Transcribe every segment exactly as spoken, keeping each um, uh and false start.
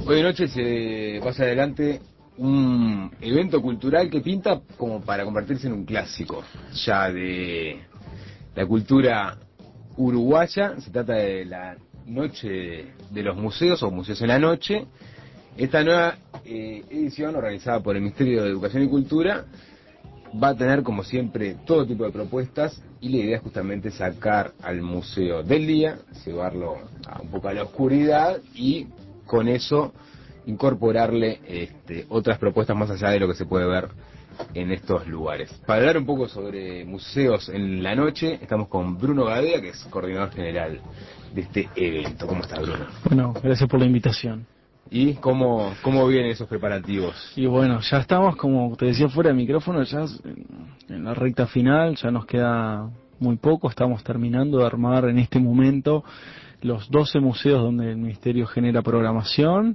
Hoy de noche se pasa adelante un evento cultural que pinta como para convertirse en un clásico ya de la cultura uruguaya. Se trata de la Noche de los Museos o Museos en la Noche. Esta nueva eh, edición organizada por el Ministerio de Educación y Cultura va a tener, como siempre, todo tipo de propuestas, y la idea es justamente sacar al museo del día, llevarlo a un poco a la oscuridad y con eso incorporarle este, otras propuestas más allá de lo que se puede ver en estos lugares. Para hablar un poco sobre museos en la noche, estamos con Bruno Gadea, que es coordinador general de este evento. ¿Cómo está, Bruno? Bueno, gracias por la invitación. ¿Y cómo, cómo vienen esos preparativos? Y bueno, ya estamos, como te decía fuera de micrófono, ya en la recta final, ya nos queda muy poco, estamos terminando de armar en este momento los doce museos donde el Ministerio genera programación,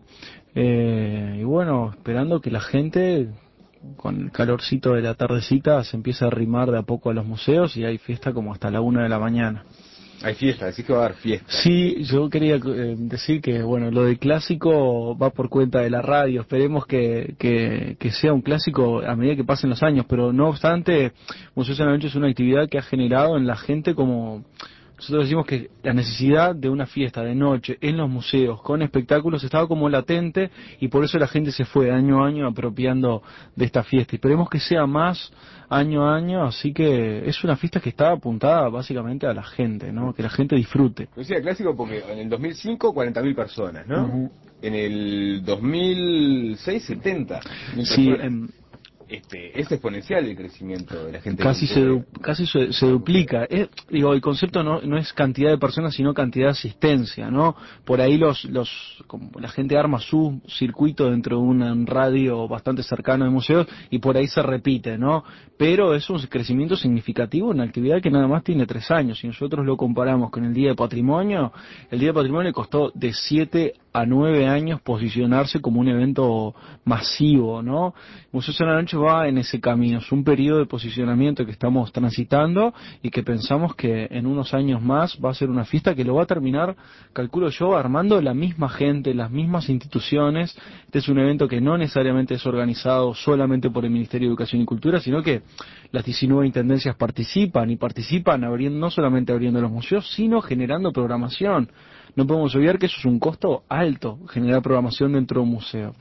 eh, y bueno, esperando que la gente, con el calorcito de la tardecita, se empiece a arrimar de a poco a los museos, y hay fiesta como hasta la una de la mañana. Hay fiesta, decís que va a haber fiesta. Sí, yo quería eh, decir que, bueno, lo del clásico va por cuenta de la radio. Esperemos que, que, que sea un clásico a medida que pasen los años, pero no obstante, Museos en la Noche es una actividad que ha generado en la gente, como nosotros decimos, que la necesidad de una fiesta de noche en los museos con espectáculos estaba como latente, y por eso la gente se fue año a año apropiando de esta fiesta. Esperemos que sea más año a año, así que es una fiesta que está apuntada básicamente a la gente, ¿no? Que la gente disfrute. Lo decía clásico porque en el dos mil cinco cuarenta mil personas, ¿no? Uh-huh. En el dos mil seis setenta mil sí, personas. en, Este, es exponencial el crecimiento de la gente. Casi se du, casi se, se duplica. Eh, digo, el concepto no, no es cantidad de personas, sino cantidad de asistencia, ¿no? Por ahí los, los, como la gente arma su circuito dentro de un radio bastante cercano de museos, y por ahí se repite, ¿no? Pero es un crecimiento significativo en una actividad que nada más tiene tres años. Si nosotros lo comparamos con el Día de Patrimonio, el Día de Patrimonio le costó de siete a nueve años posicionarse como un evento masivo, ¿no? Museos en la Noche va en ese camino. Es un periodo de posicionamiento que estamos transitando y que pensamos que en unos años más va a ser una fiesta que lo va a terminar, calculo yo, armando la misma gente, las mismas instituciones. Este es un evento que no necesariamente es organizado solamente por el Ministerio de Educación y Cultura, sino que las diecinueve intendencias participan, y participan abriendo, no solamente abriendo los museos, sino generando programación. No podemos olvidar que eso es un costo alto, generar programación dentro de un museo.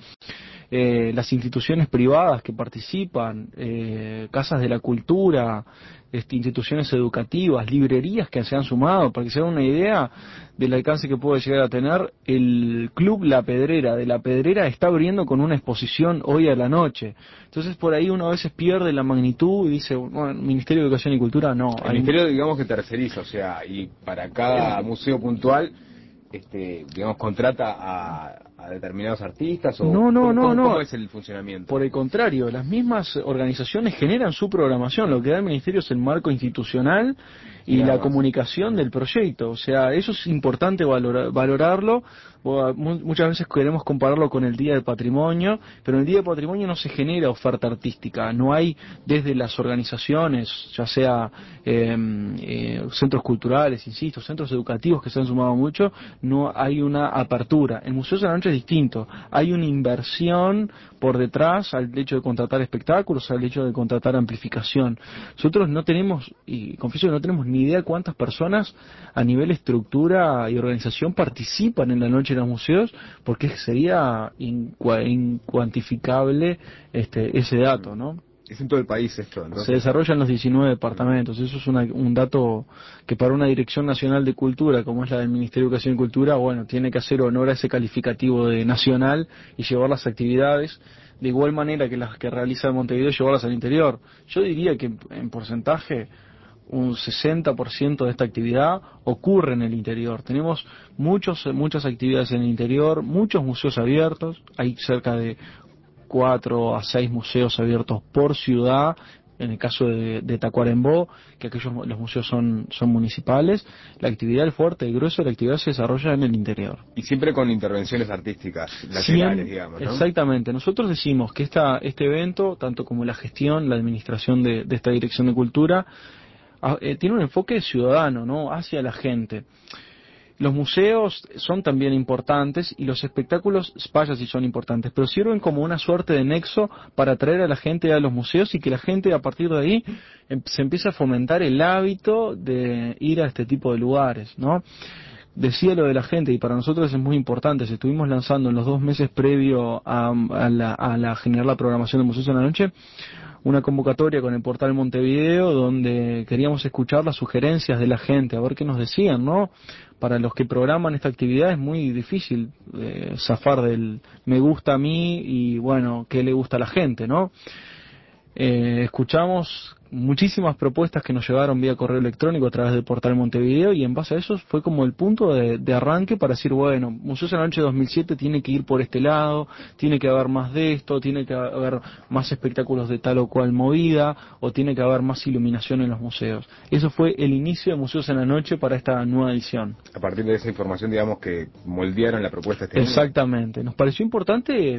Eh, las instituciones privadas que participan, eh, casas de la cultura, este, instituciones educativas, librerías que se han sumado. Para que se hagan una idea del alcance que puede llegar a tener, el Club La Pedrera de La Pedrera está abriendo con una exposición hoy a la noche. Entonces por ahí uno a veces pierde la magnitud y dice, bueno, Ministerio de Educación y Cultura no. El hay... Ministerio, digamos, que terceriza, o sea, y para cada el... museo puntual, este, digamos, contrata a, a determinados artistas, o no, no, ¿cómo, no, cómo, no. ¿cómo es el funcionamiento? Por el contrario, las mismas organizaciones generan su programación. Lo que da el Ministerio es el marco institucional y la comunicación del proyecto. O sea, eso es importante valorar, valorarlo. Muchas veces queremos compararlo con el Día del Patrimonio, pero en el Día del Patrimonio no se genera oferta artística. No hay, desde las organizaciones, ya sea eh, eh, centros culturales, insisto, centros educativos que se han sumado mucho, no hay una apertura. En Museos de la Noche es distinto. Hay una inversión por detrás al hecho de contratar espectáculos, al hecho de contratar amplificación. Nosotros no tenemos, y confieso que no tenemos ni idea cuántas personas a nivel estructura y organización participan en la noche de los museos, porque sería incuantificable este, ese dato, ¿no? Es en todo el país esto, entonces. Se desarrolla en los diecinueve departamentos. Eso es una, un dato que para una Dirección Nacional de Cultura, como es la del Ministerio de Educación y Cultura, bueno, tiene que hacer honor a ese calificativo de nacional y llevar las actividades de igual manera que las que realiza Montevideo, llevarlas al interior. Yo diría que en porcentaje un sesenta por ciento de esta actividad ocurre en el interior. Tenemos muchos, muchas actividades en el interior, muchos museos abiertos. Hay cerca de cuatro a seis museos abiertos por ciudad. En el caso de, de Tacuarembó, que aquellos los museos son, son municipales, la actividad, el fuerte, el grueso de la actividad se desarrolla en el interior. Y siempre con intervenciones artísticas laterales, digamos, ¿no? Exactamente. Nosotros decimos que esta, este evento, tanto como la gestión, la administración de, de esta Dirección de Cultura, eh, tiene un enfoque ciudadano, ¿no? Hacia la gente. los museos son también importantes y los espectáculos, vaya si son importantes, pero sirven como una suerte de nexo para atraer a la gente a los museos y que la gente a partir de ahí em- se empiece a fomentar el hábito de ir a este tipo de lugares, ¿no? Decía lo de la gente y para nosotros es muy importante. Si estuvimos lanzando en los dos meses previo a, a, la, a la generar la programación de Museos en la Noche una convocatoria con el portal Montevideo donde queríamos escuchar las sugerencias de la gente, a ver qué nos decían, ¿no? Para los que programan esta actividad es muy difícil eh, zafar del me gusta a mí y bueno, qué le gusta a la gente, ¿no? Eh, escuchamos muchísimas propuestas que nos llegaron vía correo electrónico a través del portal Montevideo y en base a eso fue como el punto de, de arranque para decir, bueno, Museos en la Noche dos mil siete tiene que ir por este lado, tiene que haber más de esto, tiene que haber más espectáculos de tal o cual movida o tiene que haber más iluminación en los museos. Eso fue el inicio de Museos en la Noche para esta nueva edición. A partir de esa información, digamos, que moldearon la propuesta este año. Exactamente. Nos pareció importante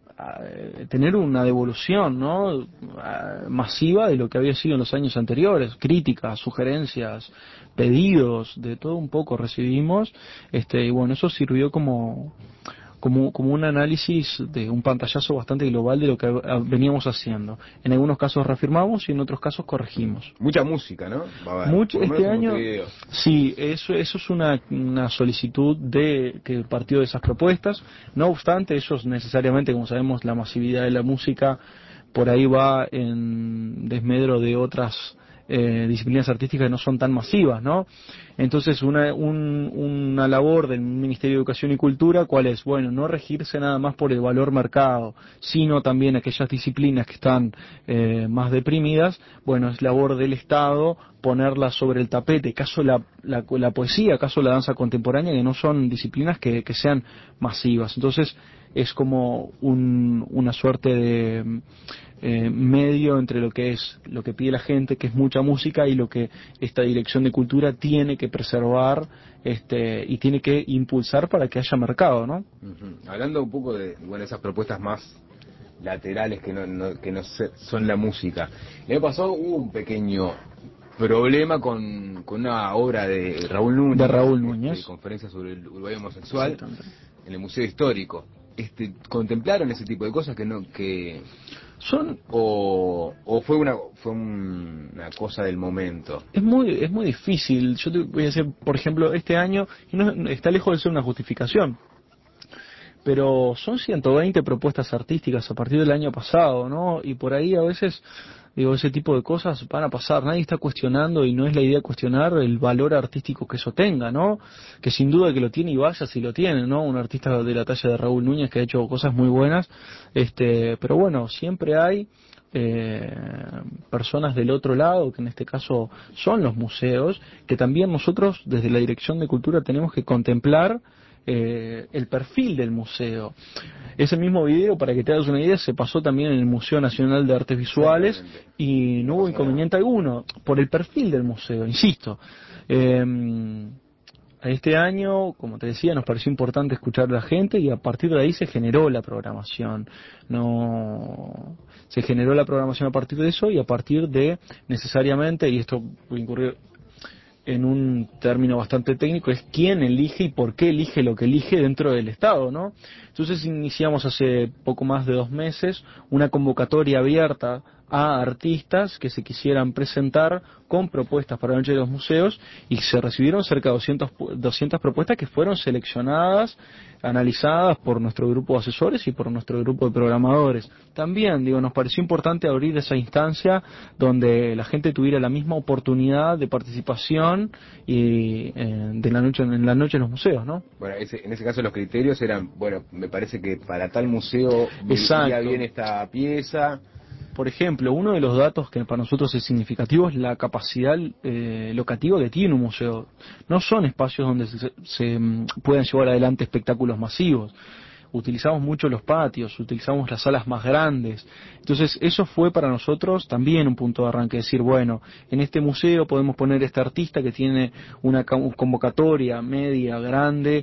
tener una devolución, ¿no? Masiva de lo que había sido en los años anteriores, críticas, sugerencias, pedidos, de todo un poco recibimos, este y bueno, eso sirvió como como como un análisis de un pantallazo bastante global de lo que veníamos haciendo. En algunos casos reafirmamos y en otros casos corregimos. Mucha música, ¿no? Va a haber, Mucho, este año, Montevideo. sí, eso, eso es una, una solicitud de que partió de esas propuestas. No obstante, ellos necesariamente, como sabemos, la masividad de la música por ahí va en desmedro de otras eh, disciplinas artísticas que no son tan masivas, ¿no? Entonces, una, un, una labor del Ministerio de Educación y Cultura, ¿cuál es? Bueno, no regirse nada más por el valor mercado, sino también aquellas disciplinas que están eh, más deprimidas, bueno, es labor del Estado ponerlas sobre el tapete, caso la, la, la poesía, caso la danza contemporánea, que no son disciplinas que, que sean masivas. Entonces, es como un, una suerte de eh, medio entre lo que es lo que pide la gente, que es mucha música, y lo que esta Dirección de Cultura tiene que preservar este y tiene que impulsar para que haya mercado, ¿no? Uh-huh. Hablando un poco de bueno esas propuestas más laterales que no, no que no se, son la música. El año pasado hubo un pequeño problema con, con una obra de Raúl Núñez, de Raúl Núñez. Este, conferencia sobre el Uruguay homosexual en el Museo Histórico. Este, contemplaron ese tipo de cosas que no que son o, o fue una fue un, una cosa del momento. Es muy es muy difícil. Yo te voy a decir, por ejemplo, este año y no está lejos de ser una justificación, pero son ciento veinte propuestas artísticas a partir del año pasado, ¿no? Y por ahí a veces, digo, ese tipo de cosas van a pasar. Nadie está cuestionando, y no es la idea cuestionar el valor artístico que eso tenga, ¿no? Que sin duda que lo tiene, y vaya si lo tiene, ¿no? Un artista de la talla de Raúl Núñez que ha hecho cosas muy buenas, este, pero bueno, siempre hay eh, personas del otro lado, que en este caso son los museos, que también nosotros desde la Dirección de Cultura tenemos que contemplar Eh, el perfil del museo. Ese mismo video, para que te hagas una idea, se pasó también en el Museo Nacional de Artes Visuales y no hubo inconveniente alguno por el perfil del museo, insisto. Eh, este año, como te decía, nos pareció importante escuchar a la gente y a partir de ahí se generó la programación. No se generó la programación a partir de eso y a partir de necesariamente, y esto puede incurrir en un término bastante técnico, es quién elige y por qué elige lo que elige dentro del Estado, ¿no? Entonces iniciamos hace poco más de dos meses una convocatoria abierta a artistas que se quisieran presentar con propuestas para la Noche de los Museos y se recibieron cerca de doscientas, doscientas propuestas que fueron seleccionadas, analizadas por nuestro grupo de asesores y por nuestro grupo de programadores. También, digo, nos pareció importante abrir esa instancia donde la gente tuviera la misma oportunidad de participación y eh, de la noche en la noche en los museos, ¿no? Bueno, ese, en ese caso los criterios eran, bueno, me parece que para tal museo iría bien esta pieza. Por ejemplo, uno de los datos que para nosotros es significativo es la capacidad eh, locativa que tiene un museo. No son espacios donde se, se puedan llevar adelante espectáculos masivos. Utilizamos mucho los patios, utilizamos las salas más grandes. Entonces, eso fue para nosotros también un punto de arranque, decir, bueno, en este museo podemos poner este artista que tiene una convocatoria media, grande,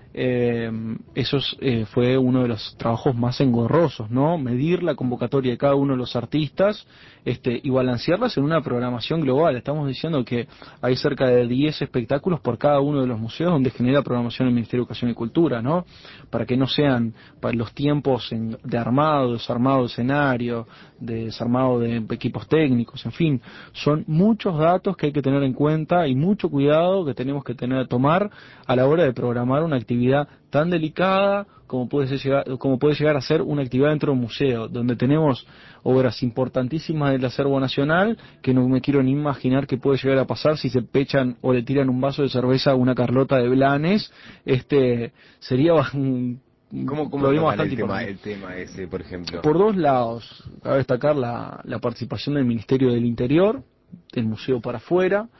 Eh, eso eh, fue uno de los trabajos más engorrosos, ¿no? Medir la convocatoria de cada uno de los artistas, este, y balancearlas en una programación global. Estamos diciendo que hay cerca de diez espectáculos por cada uno de los museos donde genera programación el Ministerio de Educación y Cultura, ¿no? Para que no sean para los tiempos en, de armado, desarmado de escenario, de desarmado de equipos técnicos, en fin, son muchos datos que hay que tener en cuenta y mucho cuidado que tenemos que tener tomar a la hora de programar una actividad tan delicada como puede ser llegar, como puede llegar a ser una actividad dentro de un museo, donde tenemos obras importantísimas del acervo nacional que no me quiero ni imaginar qué puede llegar a pasar si se pechan o le tiran un vaso de cerveza a una Carlota de Blanes. Este sería un ¿Cómo, cómo problema tocan bastante el tema, importante. el tema ese, por ejemplo? Por dos lados, cabe destacar la, la participación del Ministerio del Interior, del Museo para afuera,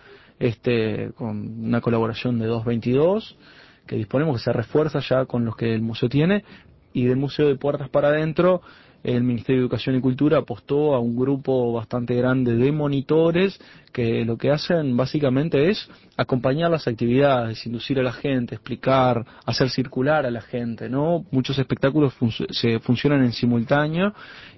este, con una colaboración de doscientos veintidós, que disponemos que se refuerza ya con los que el museo tiene, y del Museo de Puertas para Adentro, el Ministerio de Educación y Cultura apostó a un grupo bastante grande de monitores que lo que hacen básicamente es acompañar las actividades, inducir a la gente, explicar, hacer circular a la gente, ¿no? Muchos espectáculos fun se funcionan en simultáneo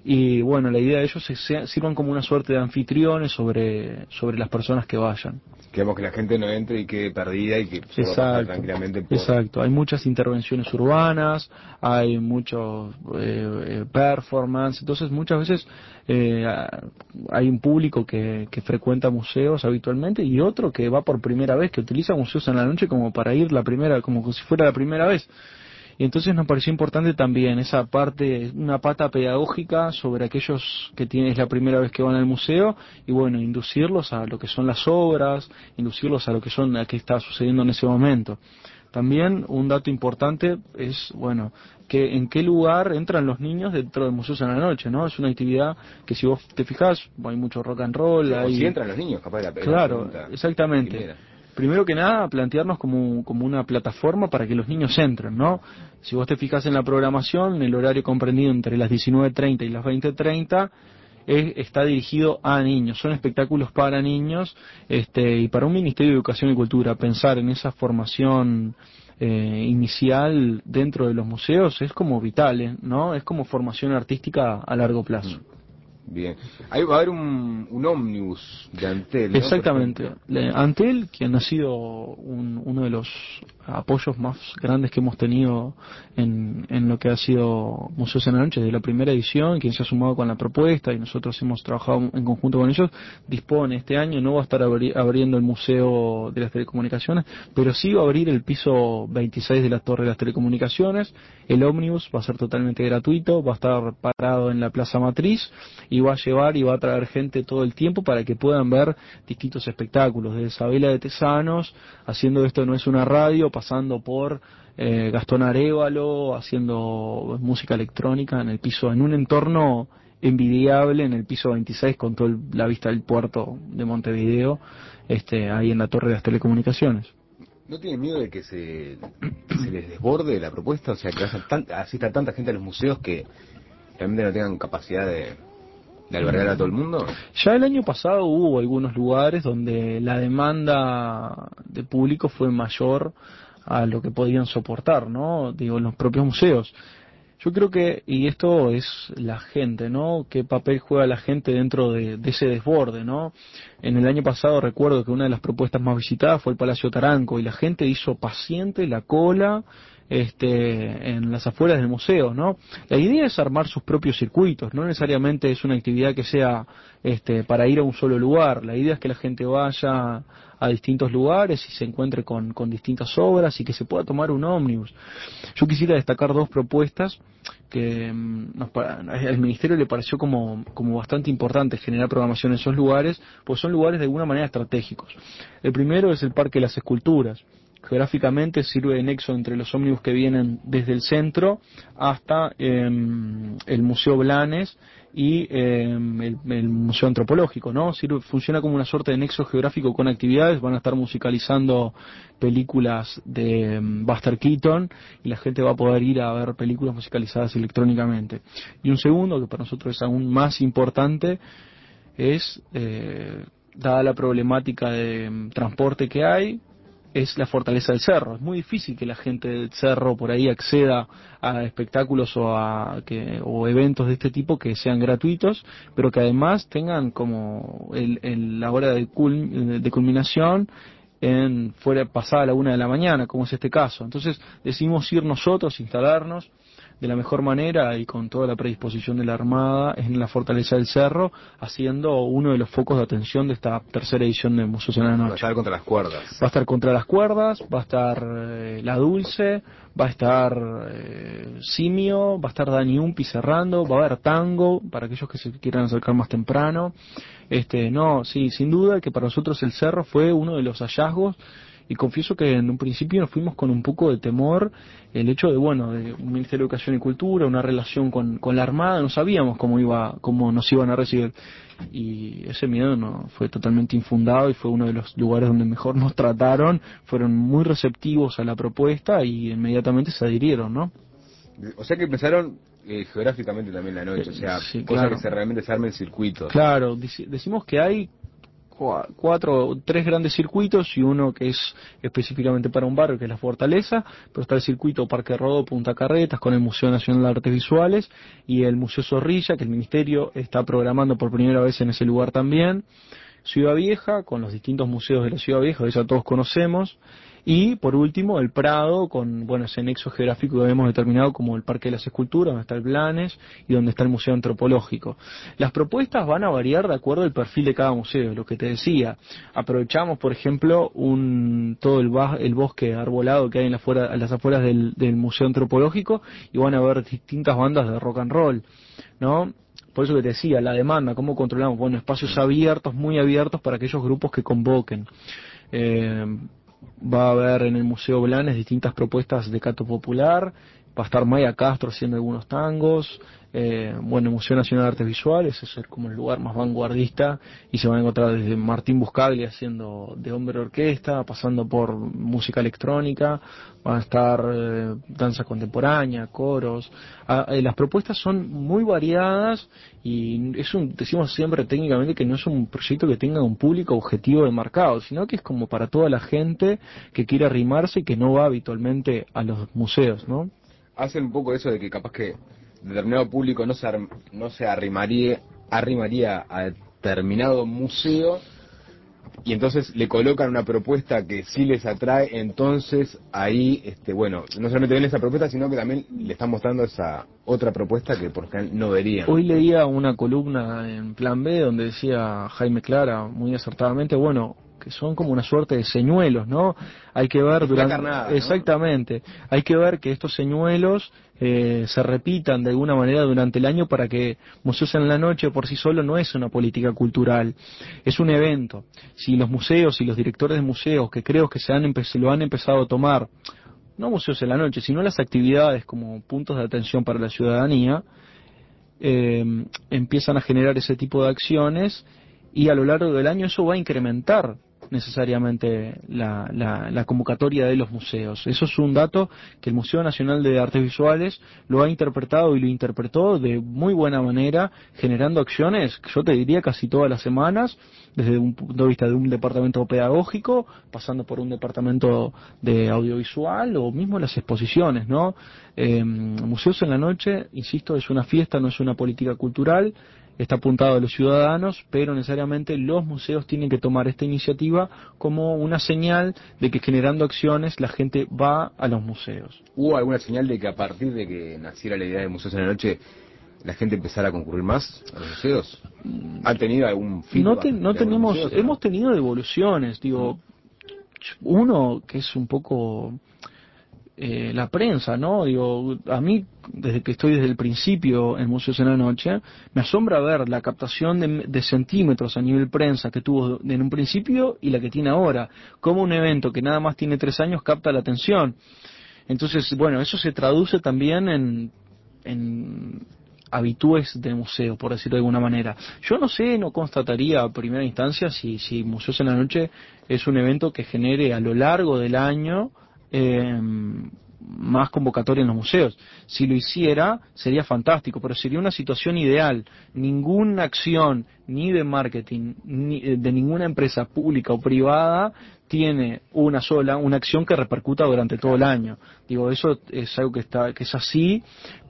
y bueno, la idea de ellos es que sirvan como una suerte de anfitriones sobre, sobre las personas que vayan. Queremos que la gente no entre y quede perdida y que pueda Exacto, pasar tranquilamente por... exacto. Hay muchas intervenciones urbanas, hay muchos eh, eh, performance, entonces muchas veces eh, hay un público que, que frecuenta museos habitualmente y otro que va por primera vez, que utiliza museos en la noche como para ir la primera, como si fuera la primera vez. Y entonces nos pareció importante también esa parte, una pata pedagógica sobre aquellos que tienen la primera vez que van al museo y bueno, inducirlos a lo que son las obras, inducirlos a lo que son, a qué está sucediendo en ese momento. También un dato importante es, bueno, que en qué lugar entran los niños dentro de museos en la noche, ¿no? Es una actividad que si vos te fijás, hay mucho rock and roll, Sí, hay... o si entran los niños, capaz de la, Claro, la exactamente. primera. Primero que nada, plantearnos como, como una plataforma para que los niños entren, ¿no? Si vos te fijas en la programación, el horario comprendido entre las diecinueve treinta y las veinte treinta es, está dirigido a niños, son espectáculos para niños, este, y para un Ministerio de Educación y Cultura pensar en esa formación eh, inicial dentro de los museos es como vital, ¿eh? ¿No? Es como formación artística a largo plazo. Mm. Bien. Ahí va a haber un, un ómnibus de Antel, ¿no? Exactamente. Antel, quien ha sido un, uno de los apoyos más grandes que hemos tenido en, en lo que ha sido Museos en la Noche desde la primera edición, quien se ha sumado con la propuesta y nosotros hemos trabajado en conjunto con ellos, dispone este año, no va a estar abri abriendo el Museo de las Telecomunicaciones, pero sí va a abrir el piso veintiséis de la Torre de las Telecomunicaciones. El ómnibus va a ser totalmente gratuito, va a estar parado en la Plaza Matriz y va a llevar y va a traer gente todo el tiempo para que puedan ver distintos espectáculos, desde Isabela de Tesanos, haciendo Esto no es una radio, pasando por eh, Gastón Arévalo, haciendo música electrónica en el piso, en un entorno envidiable, en el piso veintiséis, con toda la vista del puerto de Montevideo, este, ahí en la Torre de las Telecomunicaciones. ¿No tienen miedo de que se, se les desborde la propuesta? O sea, que haya tan, asista tanta gente a los museos que realmente no tengan capacidad de, de albergar a todo el mundo. Ya el año pasado hubo algunos lugares donde la demanda de público fue mayor a lo que podían soportar, ¿no? Digo, en los propios museos. Yo creo que, y esto es la gente, ¿no? ¿Qué papel juega la gente dentro de, de ese desborde, ¿no? En el año pasado recuerdo que una de las propuestas más visitadas fue el Palacio Taranco y la gente hizo paciente la cola este, en las afueras del museo, ¿no? La idea es armar sus propios circuitos, no necesariamente es una actividad que sea este, para ir a un solo lugar, la idea es que la gente vaya a distintos lugares y se encuentre con, con distintas obras y que se pueda tomar un ómnibus. Yo quisiera destacar dos propuestas que nos, al Ministerio le pareció como, como bastante importante generar programación en esos lugares, pues son lugares de alguna manera estratégicos. El primero es el Parque de las Esculturas. Geográficamente sirve de nexo entre los ómnibus que vienen desde el centro hasta eh, el Museo Blanes y eh, el, el Museo Antropológico, ¿no? Sirve, funciona como una suerte de nexo geográfico con actividades, van a estar musicalizando películas de um, Buster Keaton y la gente va a poder ir a ver películas musicalizadas electrónicamente. Y un segundo, que para nosotros es aún más importante, es, eh, dada la problemática de um, transporte que hay, es la fortaleza del cerro. Es muy difícil que la gente del cerro por ahí acceda a espectáculos o a que, o eventos de este tipo que sean gratuitos, pero que además tengan como el, el- la hora de, cul- de culminación en fuera pasada la una de la mañana, como es este caso. Entonces decidimos ir nosotros, instalarnos de la mejor manera y con toda la predisposición de la Armada en la Fortaleza del Cerro, haciendo uno de los focos de atención de esta tercera edición de Museos en la Va a Noche. estar contra las cuerdas. Va a estar contra las cuerdas, va a estar eh, La Dulce, va a estar eh, Simio, va a estar Dani Umpi cerrando, va a haber tango para aquellos que se quieran acercar más temprano. Este, no, sí, sin duda que para nosotros el Cerro fue uno de los hallazgos, y confieso que en un principio nos fuimos con un poco de temor, el hecho de, bueno, de un Ministerio de Educación y Cultura, una relación con, con la Armada, no sabíamos cómo iba, cómo nos iban a recibir, y ese miedo no fue totalmente infundado y fue uno de los lugares donde mejor nos trataron, fueron muy receptivos a la propuesta y inmediatamente se adhirieron, ¿no? O sea que empezaron eh, geográficamente también la noche, o sea, Sí, cosa claro. que se realmente se armen circuitos. Claro, dici- decimos que hay cua- cuatro, tres grandes circuitos y uno que es específicamente para un barrio, que es la Fortaleza, pero está el circuito Parque Rodó, Punta Carretas, con el Museo Nacional de Artes Visuales y el Museo Zorrilla, que el Ministerio está programando por primera vez en ese lugar también. Ciudad Vieja, con los distintos museos de la Ciudad Vieja, que ya todos conocemos, y por último el Prado, con bueno ese nexo geográfico que hemos determinado como el Parque de las Esculturas, donde está el Blanes y donde está el Museo Antropológico. Las propuestas van a variar de acuerdo al perfil de cada museo, lo que te decía. Aprovechamos, por ejemplo, un todo el, ba- el bosque arbolado que hay en, la fuera, en las afueras del, del Museo Antropológico, y van a haber distintas bandas de rock and roll, ¿no? Por eso que te decía, la demanda, ¿cómo controlamos? Bueno, espacios abiertos, muy abiertos para aquellos grupos que convoquen. Eh, va a haber en el Museo Blanes distintas propuestas de canto popular, va a estar Maya Castro haciendo algunos tangos, eh, bueno, el Museo Nacional de Artes Visuales es el- como el lugar más vanguardista, y se van a encontrar desde Martín Buscaglia haciendo de hombre orquesta, pasando por música electrónica, van a estar eh, danza contemporánea, coros. Ah, eh, las propuestas son muy variadas y es un, decimos siempre técnicamente que no es un proyecto que tenga un público objetivo demarcado, sino que es como para toda la gente que quiere arrimarse y que no va habitualmente a los museos, ¿no? Hacen un poco eso de que capaz que determinado público no se, arm- no se arrimaría, arrimaría a determinado museo y entonces le colocan una propuesta que sí les atrae, entonces ahí, este bueno, no solamente ven esa propuesta, sino que también le están mostrando esa otra propuesta que por general no verían. Hoy leía una columna en Plan B donde decía Jaime Clara muy acertadamente, bueno, que son como una suerte de señuelos, ¿no? Hay que ver Es una durante... carnada, ¿no? Exactamente, hay que ver que estos señuelos eh, se repitan de alguna manera durante el año para que Museos en la Noche por sí solo no es una política cultural, es un evento. Si los museos y los directores de museos, que creo que se, han empe- se lo han empezado a tomar, no Museos en la Noche, sino las actividades como puntos de atención para la ciudadanía, eh, empiezan a generar ese tipo de acciones, y a lo largo del año eso va a incrementar necesariamente la, la, la convocatoria de los museos. Eso es un dato que el Museo Nacional de Artes Visuales lo ha interpretado y lo interpretó de muy buena manera, generando acciones, yo te diría casi todas las semanas, desde un punto de vista de un departamento pedagógico, pasando por un departamento de audiovisual o mismo las exposiciones, ¿no? Eh, Museos en la Noche, insisto, es una fiesta, no es una política cultural, está apuntado a los ciudadanos, pero necesariamente los museos tienen que tomar esta iniciativa como una señal de que generando acciones la gente va a los museos. ¿Hubo alguna señal de que a partir de que naciera la idea de Museos en la Noche la gente empezara a concurrir más a los museos? ¿Ha tenido algún feedback? No, te- no de algunos tenemos, museos, o hemos no? tenido devoluciones, digo, uno que es un poco eh, la prensa, ¿no? Digo, a mí, desde que estoy desde el principio en Museos en la Noche, me asombra ver la captación de, de centímetros a nivel prensa que tuvo en un principio y la que tiene ahora. Como un evento que nada más tiene tres años capta la atención. Entonces, bueno, eso se traduce también en, en habitúes de museo, por decirlo de alguna manera. Yo no sé, no constataría a primera instancia si, si Museos en la Noche es un evento que genere a lo largo del año eh, más convocatoria en los museos. Si lo hiciera, sería fantástico, pero sería una situación ideal. Ninguna acción, ni de marketing, ni de ninguna empresa pública o privada, tiene una sola, una acción que repercuta durante todo el año. Digo, eso es algo que está, que es así,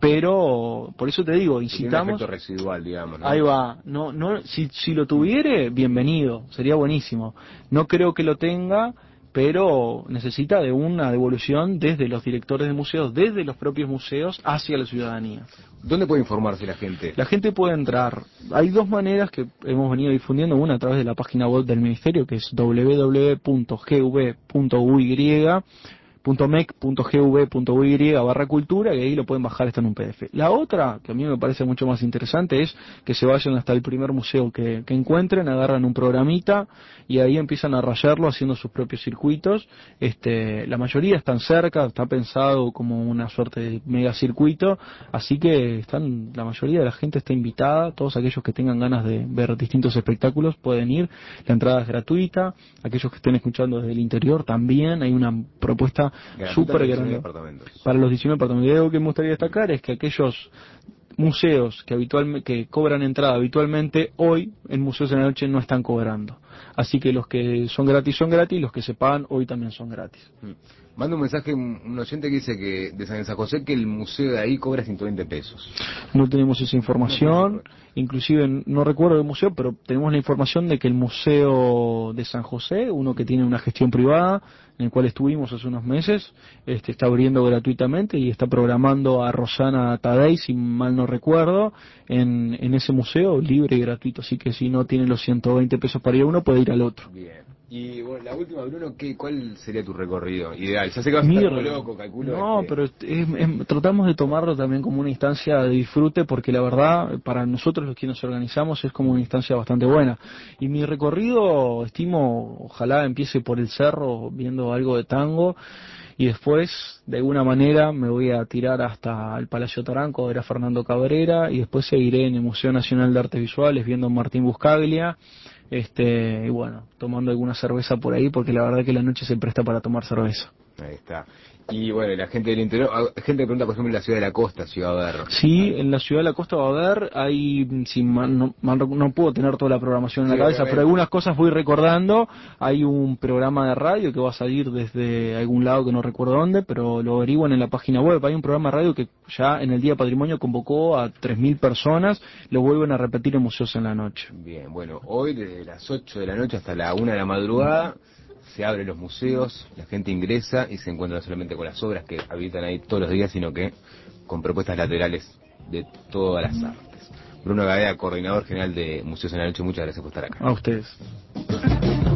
pero por eso te digo, incitamos. Un efecto residual, digamos, ¿no? Ahí va. No, no, si, si lo tuviere, bienvenido, sería buenísimo. No creo que lo tenga, pero necesita de una devolución desde los directores de museos, desde los propios museos hacia la ciudadanía. ¿Dónde puede informarse la gente? La gente puede entrar. Hay dos maneras que hemos venido difundiendo, una a través de la página web del Ministerio, que es doble u doble u doble u punto g v punto u y punto mec punto gv punto uy barra cultura, y ahí lo pueden bajar, está en un P D F. La otra, que a mí me parece mucho más interesante, es que se vayan hasta el primer museo que, que encuentren, agarran un programita y ahí empiezan a rayarlo haciendo sus propios circuitos. Este, la mayoría están cerca, está pensado como una suerte de mega circuito, así que están, la mayoría de la gente está invitada, todos aquellos que tengan ganas de ver distintos espectáculos pueden ir, la entrada es gratuita, aquellos que estén escuchando desde el interior también, hay una propuesta súper grande para los diecinueve departamentos. Y algo que me gustaría destacar es que aquellos museos que habitualmente que cobran entrada habitualmente, hoy en Museos de la Noche no están cobrando. Así que los que son gratis son gratis, los que se pagan hoy también son gratis. Mm. Manda un mensaje un oyente que dice que de San José que el museo de ahí cobra ciento veinte pesos. No tenemos esa información, inclusive no recuerdo el museo, pero tenemos la información de que el Museo de San José, uno que tiene una gestión privada, en el cual estuvimos hace unos meses, este, está abriendo gratuitamente y está programando a Rosana Tadei, si mal no recuerdo, en, en ese museo libre y gratuito. Así que si no tiene los ciento veinte pesos para ir a uno, puede ir al otro. Bien. Y bueno, la última, Bruno, ¿qué, ¿cuál sería tu recorrido ideal? Ya sé que vas a estar como loco, calculo. No, este... pero es, es, tratamos de tomarlo también como una instancia de disfrute, porque la verdad, para nosotros los que nos organizamos, es como una instancia bastante buena. Y mi recorrido, estimo, ojalá empiece por el cerro, viendo algo de tango, y después, de alguna manera, me voy a tirar hasta el Palacio Taranco, ver a Fernando Cabrera, y después seguiré en el Museo Nacional de Artes Visuales, viendo a Martín Buscaglia, este y bueno, tomando alguna cerveza por ahí, porque la verdad que la noche se presta para tomar cerveza. Ahí está. Y bueno, la gente del interior, gente pregunta, por ejemplo, en la ciudad de la costa, si va a haber. Sí, en la ciudad de la costa va a haber, hay, si mal, no, mal, no puedo tener toda la programación en sí, la cabeza, obviamente, pero algunas cosas voy recordando. Hay un programa de radio que va a salir desde algún lado que no recuerdo dónde, pero lo averiguan en la página web. Hay un programa de radio que ya en el Día Patrimonio convocó a tres mil personas, lo vuelven a repetir en Museos en la Noche. Bien, bueno, hoy desde las ocho de la noche hasta la una de la madrugada se abren los museos, la gente ingresa y se encuentra no solamente con las obras que habitan ahí todos los días, sino que con propuestas laterales de todas las artes. Bruno Gadea, coordinador general de Museos en la Noche, muchas gracias por estar acá. A ustedes.